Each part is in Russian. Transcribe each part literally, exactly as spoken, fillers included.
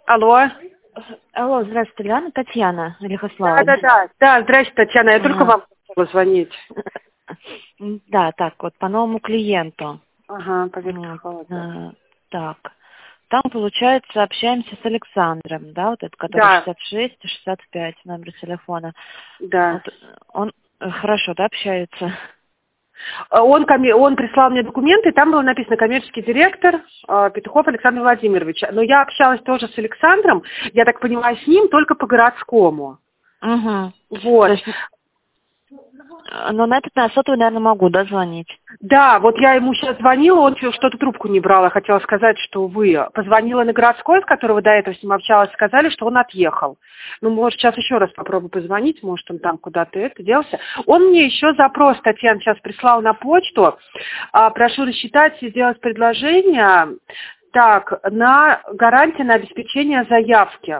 Алло. Алло, здравствуйте, Лена, Татьяна Да, Лихославовна. да, да. Да, здрасте, Татьяна, я только Ага. вам хотела звонить. Да, так, вот по новому клиенту. Ага, по Вот, Верховоду. э, так, там, получается, общаемся с Александром, да, вот этот, который Да, шестьдесят шесть и шестьдесят пять, номер телефона. да. Вот, он э, хорошо, да, общается? А Он, коме- он прислал мне документы, там было написано коммерческий директор э, Петухов Александр Владимирович. Но я общалась тоже с Александром, я так понимаю, с ним только по городскому. Угу. То Вот. есть, э, но на этот на сотовый, наверное, могу, да, звонить? Да, вот я ему сейчас звонила, он чё- что-то трубку не брал. Я хотела сказать, что вы. Позвонила на городской, с которого до этого с ним общалась, сказали, что он отъехал. Ну, может, сейчас еще раз попробую позвонить, может, он там куда-то это делся. Он мне еще запрос, Татьяна, сейчас прислал на почту. А, прошу рассчитать и сделать предложение. Так, на гарантии на обеспечение заявки.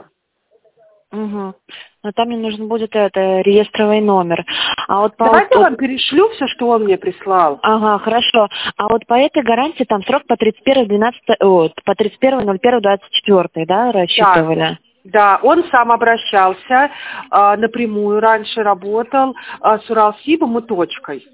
Угу. Но там мне нужен будет это реестровый номер. А вот по Давайте я вот, вам перешлю все, что он мне прислал. ага, хорошо. А вот по этой гарантии там срок по тридцать первое двенадцатое, вот, по тридцать первое ноль первое двадцать четыре, да, Да. рассчитывали? Да, он сам обращался, а, напрямую раньше работал а, с Уралсибом и точкой.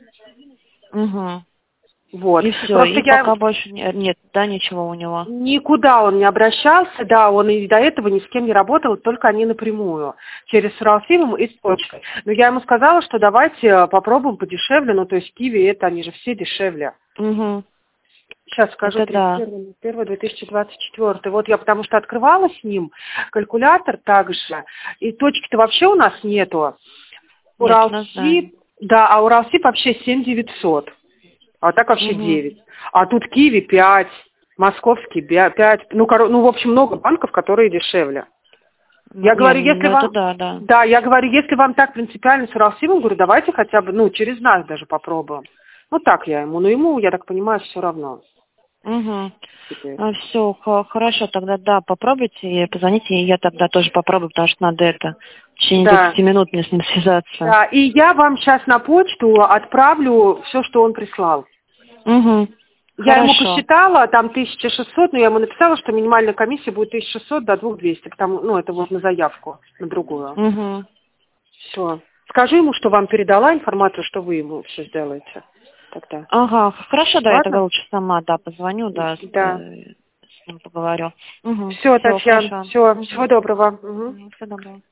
Угу. Вот. И все, Просто и я пока больше не- нет, да, ничего у него. никуда он не обращался, да, он и до этого ни с кем не работал, только они напрямую, через Уралсибом и с точкой. Но я ему сказала, что давайте попробуем подешевле, ну то есть Киви это они же все дешевле. Угу. Сейчас скажу, Это да. тридцать первое две тысячи двадцать четвёртый. Вот я потому что открывала с ним калькулятор также, и точки-то вообще у нас нету. Нет, у нас да. Уралсиб, да, а Уралсиб вообще семь девятьсот, а так вообще Угу. девять. А тут Киви пять, Московский пять, ну, коро- ну, в общем, много банков, которые дешевле. Ну, Я не, говорю, если ну это вам, да, да. да, я говорю, если вам так принципиально с Уралсибом, говорю, давайте хотя бы, ну, через нас даже попробуем. Ну, так я ему, но ему, я так понимаю, все равно Угу. теперь. Все, хорошо, тогда да, попробуйте и позвоните, и я тогда тоже попробую, потому что надо это в течение Да. двадцати минут мне с ним связаться. Да, и я вам сейчас на почту отправлю все, что он прислал. Угу. Я ему Хорошо. посчитала, там тысяча шестьсот, но я ему написала, что минимальная комиссия будет тысяча шестьсот до две тысячи двести, потому, ну, это вот на заявку, на другую. Угу. Все. Скажу ему, что вам передала информацию, что вы ему все сделаете тогда. Ага, хорошо, да, я тогда Ладно? лучше сама, да, позвоню, да, с, Да. э, с ним поговорю. Угу. Все, Все, Татьяна, хорошо. все, Угу. всего доброго. Мгм. Всего доброго.